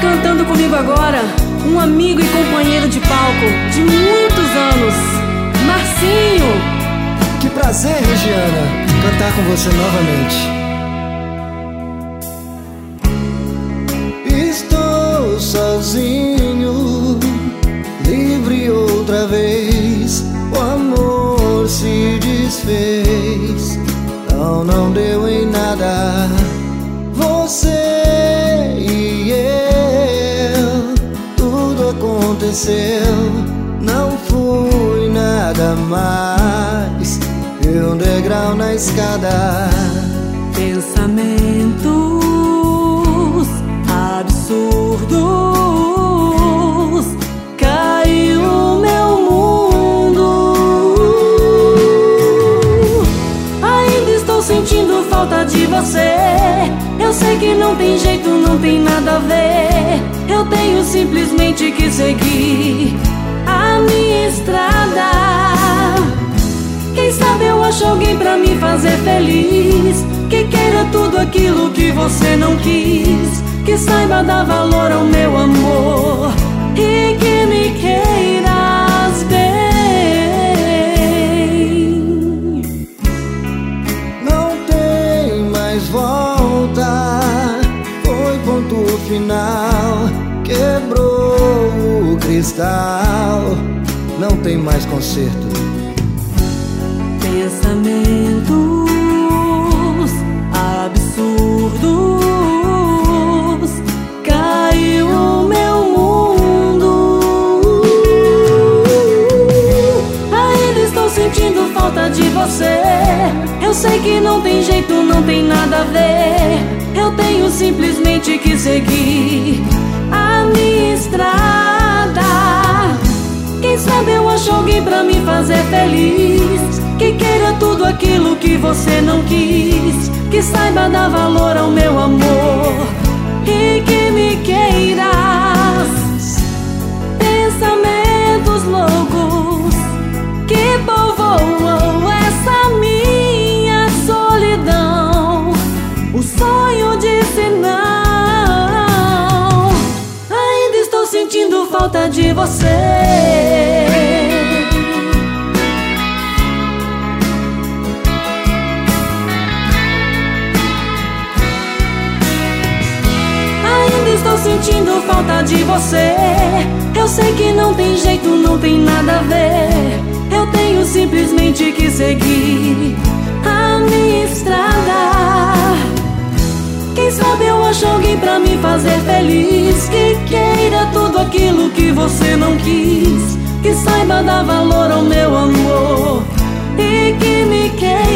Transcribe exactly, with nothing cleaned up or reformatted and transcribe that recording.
cantando comigo agora, um amigo e companheiro de palco de muitos anos, Marcinho. Que prazer, Regiana, cantar com você novamente. Estou sozinho, livre outra vez. O amor se desfez, não, não deu em nada. Você e eu, tudo aconteceu. Não fui nada mais que um degrau na escada. Pensamentos absurdos, caiu meu mundo. Ainda estou sentindo falta de você. Eu sei que não tem jeito, não tem nada a ver. Eu tenho simplesmente que seguir a minha estrada. Quem sabe eu acho alguém pra me fazer feliz, que queira tudo aquilo que você não quis, que saiba dar valor ao meu amor e que me queiras bem. Não tem mais volta, foi ponto final, quebrou o cristal, não tem mais conserto. Pensamentos absurdos, caiu o meu mundo. Ainda estou sentindo falta de você. Eu sei que não tem jeito, não tem nada a ver. Eu tenho simplesmente que seguir a minha estrada. Quem sabe eu acho alguém pra me fazer feliz, que queira tudo aquilo que você não quis, que saiba dar valor ao meu amor e que me queiras. Pensamentos loucos que povoam essa minha solidão. O sonho disse não. Ainda estou sentindo falta de você. Estou sentindo falta de você. Eu sei que não tem jeito, não tem nada a ver. Eu tenho simplesmente que seguir a minha estrada. Quem sabe eu acho alguém pra me fazer feliz, que queira tudo aquilo que você não quis, que saiba dar valor ao meu amor e que me queira